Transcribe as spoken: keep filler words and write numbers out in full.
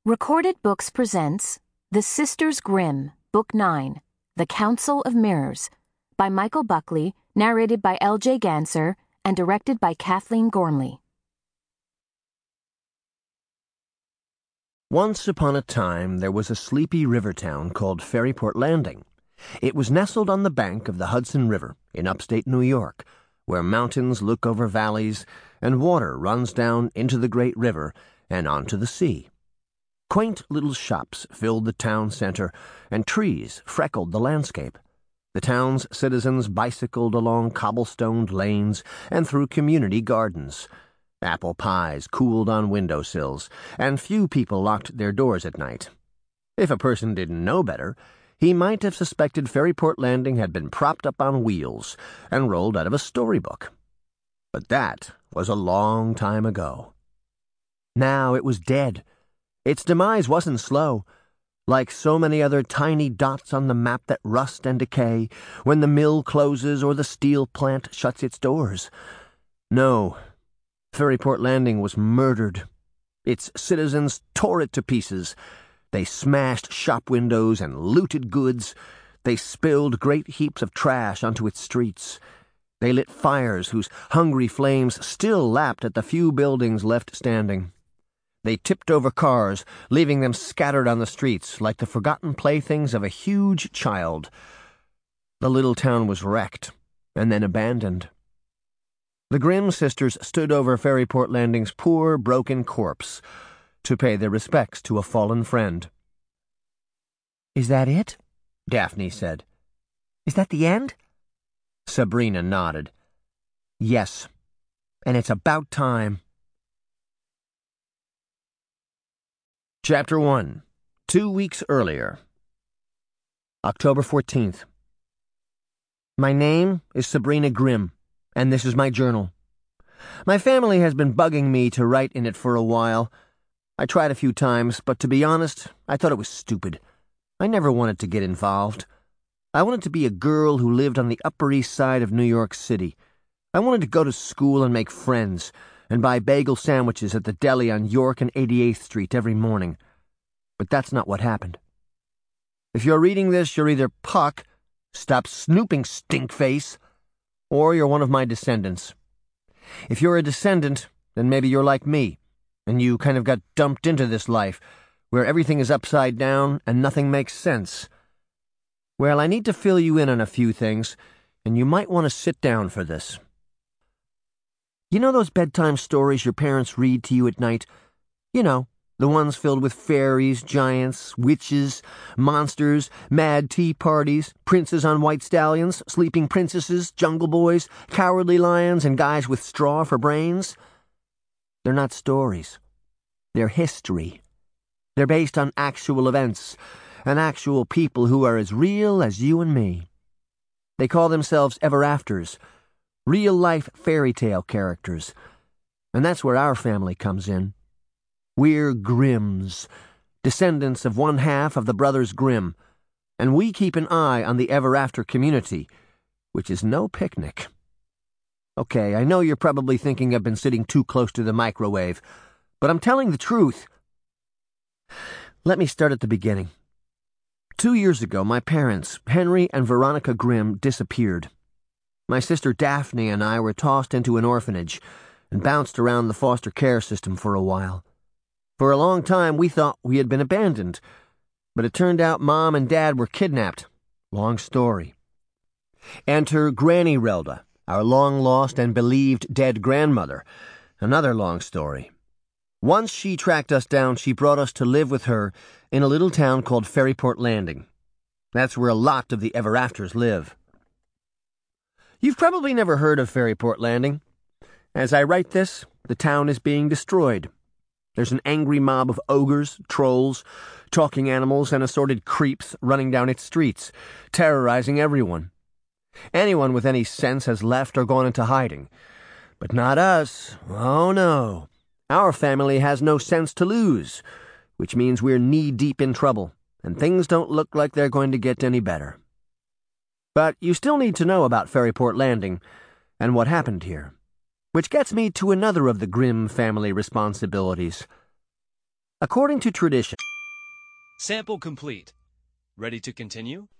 Recorded Books presents The Sisters Grimm, Book nine, The Council of Mirrors, by Michael Buckley, narrated by L J Ganser, and directed by Kathleen Gormley. Once upon a time there was a sleepy river town called Ferryport Landing. It was nestled on the bank of the Hudson River in upstate New York, where mountains look over valleys and water runs down into the great river and onto the sea. Quaint little shops filled the town center, and trees freckled the landscape. The town's citizens bicycled along cobblestoned lanes and through community gardens. Apple pies cooled on windowsills, and few people locked their doors at night. If a person didn't know better, he might have suspected Ferryport Landing had been propped up on wheels and rolled out of a storybook. But that was a long time ago. Now it was dead. Its demise wasn't slow. Like so many other tiny dots on the map that rust and decay when the mill closes or the steel plant shuts its doors. No, Ferryport Landing was murdered. Its citizens tore it to pieces. They smashed shop windows and looted goods. They spilled great heaps of trash onto its streets. They lit fires whose hungry flames still lapped at the few buildings left standing. They tipped over cars, leaving them scattered on the streets like the forgotten playthings of a huge child. The little town was wrecked and then abandoned. The Grimm sisters stood over Ferryport Landing's poor, broken corpse to pay their respects to a fallen friend. "Is that it?" Daphne said. "Is that the end?" Sabrina nodded. "Yes, and it's about time." Chapter one. Two weeks earlier. October fourteenth. My name is Sabrina Grimm, and this is my journal. My family has been bugging me to write in it for a while. I tried a few times, but to be honest, I thought it was stupid. I never wanted to get involved. I wanted to be a girl who lived on the Upper East Side of New York City. I wanted to go to school and make friends, and buy bagel sandwiches at the deli on York and eighty-eighth Street every morning. But that's not what happened. If you're reading this, you're either Puck, stop snooping, stinkface, or you're one of my descendants. If you're a descendant, then maybe you're like me, and you kind of got dumped into this life, where everything is upside down and nothing makes sense. Well, I need to fill you in on a few things, and you might want to sit down for this. You know those bedtime stories your parents read to you at night? You know, the ones filled with fairies, giants, witches, monsters, mad tea parties, princes on white stallions, sleeping princesses, jungle boys, cowardly lions, and guys with straw for brains? They're not stories. They're history. They're based on actual events and actual people who are as real as you and me. They call themselves ever-afters, real-life fairy tale characters. And that's where our family comes in. We're Grimms, descendants of one half of the brothers Grimm, and we keep an eye on the ever-after community, which is no picnic. Okay, I know you're probably thinking I've been sitting too close to the microwave, but I'm telling the truth. Let me start at the beginning. Two years ago, my parents, Henry and Veronica Grimm, disappeared. My sister Daphne and I were tossed into an orphanage and bounced around the foster care system for a while. For a long time, we thought we had been abandoned, but it turned out Mom and Dad were kidnapped. Long story. Enter Granny Relda, our long-lost and believed dead grandmother. Another long story. Once she tracked us down, she brought us to live with her in a little town called Ferryport Landing. That's where a lot of the ever-afters live. You've probably never heard of Ferryport Landing. As I write this, the town is being destroyed. There's an angry mob of ogres, trolls, talking animals, and assorted creeps running down its streets, terrorizing everyone. Anyone with any sense has left or gone into hiding. But not us. Oh, no. Our family has no sense to lose, which means we're knee-deep in trouble, and things don't look like they're going to get any better. But you still need to know about Ferryport Landing and what happened here. Which gets me to another of the Grimm family responsibilities. According to tradition. Sample complete. Ready to continue?